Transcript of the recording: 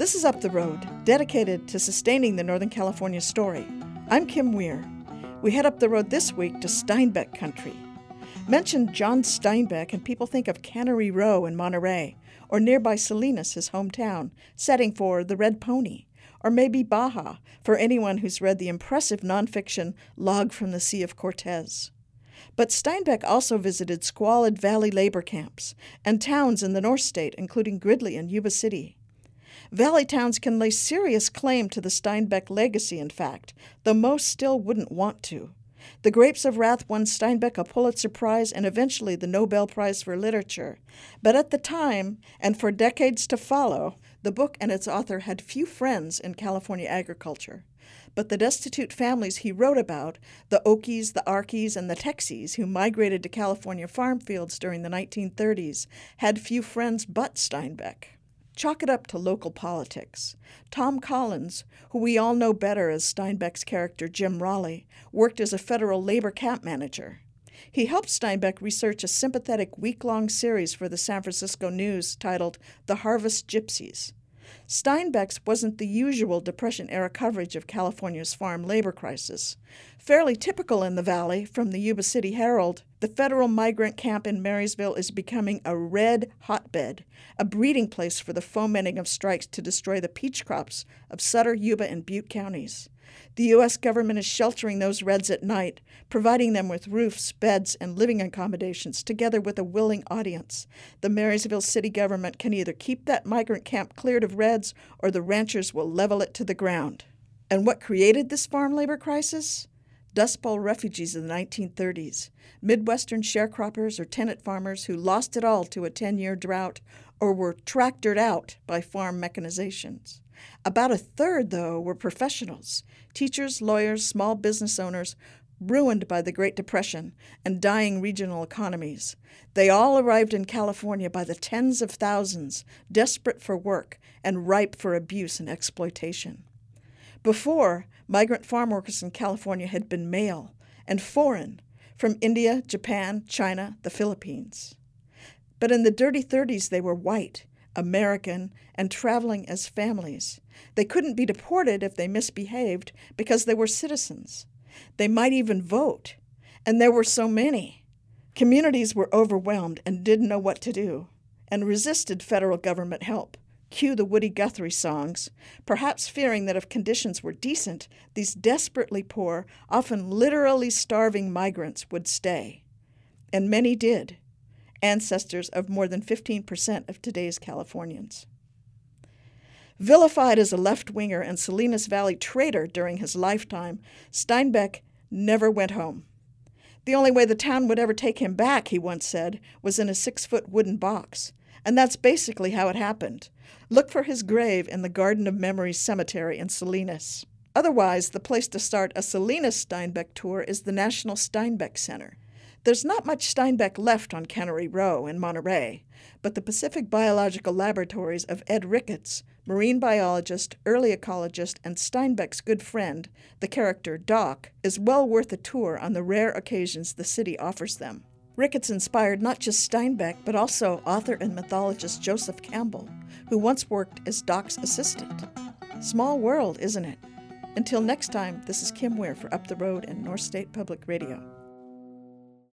This is Up the Road, dedicated to sustaining the Northern California story. I'm Kim Weir. We head up the road this week to Steinbeck country. Mention John Steinbeck and people think of Cannery Row in Monterey, or nearby Salinas, his hometown, setting for The Red Pony, or maybe Baja for anyone who's read the impressive nonfiction Log from the Sea of Cortez. But Steinbeck also visited squalid valley labor camps and towns in the North State, including Gridley and Yuba City. Valley towns can lay serious claim to the Steinbeck legacy, in fact, though most still wouldn't want to. The Grapes of Wrath won Steinbeck a Pulitzer Prize and eventually the Nobel Prize for Literature. But at the time, and for decades to follow, the book and its author had few friends in California agriculture. But the destitute families he wrote about, the Okies, the Arkies, and the Texies, who migrated to California farm fields during the 1930s, had few friends but Steinbeck. Chalk it up to local politics. Tom Collins, who we all know better as Steinbeck's character Jim Raleigh, worked as a federal labor camp manager. He helped Steinbeck research a sympathetic week-long series for the San Francisco News titled The Harvest Gypsies. Steinbeck's wasn't the usual Depression-era coverage of California's farm labor crisis. Fairly typical in the Valley, from the Yuba City Herald, the federal migrant camp in Marysville is becoming a red hotbed, a breeding place for the fomenting of strikes to destroy the peach crops of Sutter, Yuba, and Butte counties. The U.S. government is sheltering those Reds at night, providing them with roofs, beds, and living accommodations, together with a willing audience. The Marysville city government can either keep that migrant camp cleared of Reds, or the ranchers will level it to the ground. And what created this farm labor crisis? Dust Bowl refugees of the 1930s, Midwestern sharecroppers or tenant farmers who lost it all to a 10-year drought or were tractored out by farm mechanizations. About a third, though, were professionals, teachers, lawyers, small business owners, ruined by the Great Depression and dying regional economies. They all arrived in California by the tens of thousands, desperate for work and ripe for abuse and exploitation. Before, migrant farm workers in California had been male and foreign, from India, Japan, China, the Philippines. But in the dirty 30s, they were white, American, and traveling as families. They couldn't be deported if they misbehaved because they were citizens. They might even vote, and there were so many. Communities were overwhelmed and didn't know what to do, and resisted federal government help. Cue the Woody Guthrie songs, perhaps fearing that if conditions were decent, these desperately poor, often literally starving migrants would stay. And many did, ancestors of more than 15% of today's Californians. Vilified as a left-winger and Salinas Valley traitor during his lifetime, Steinbeck never went home. The only way the town would ever take him back, he once said, was in a 6-foot wooden box. And that's basically how it happened. Look for his grave in the Garden of Memories Cemetery in Salinas. Otherwise, the place to start a Salinas Steinbeck tour is the National Steinbeck Center. There's not much Steinbeck left on Cannery Row in Monterey, but the Pacific Biological Laboratories of Ed Ricketts, marine biologist, early ecologist, and Steinbeck's good friend, the character Doc, is well worth a tour on the rare occasions the city offers them. Ricketts inspired not just Steinbeck, but also author and mythologist Joseph Campbell, who once worked as Doc's assistant. Small world, isn't it? Until next time, this is Kim Weir for Up the Road and North State Public Radio.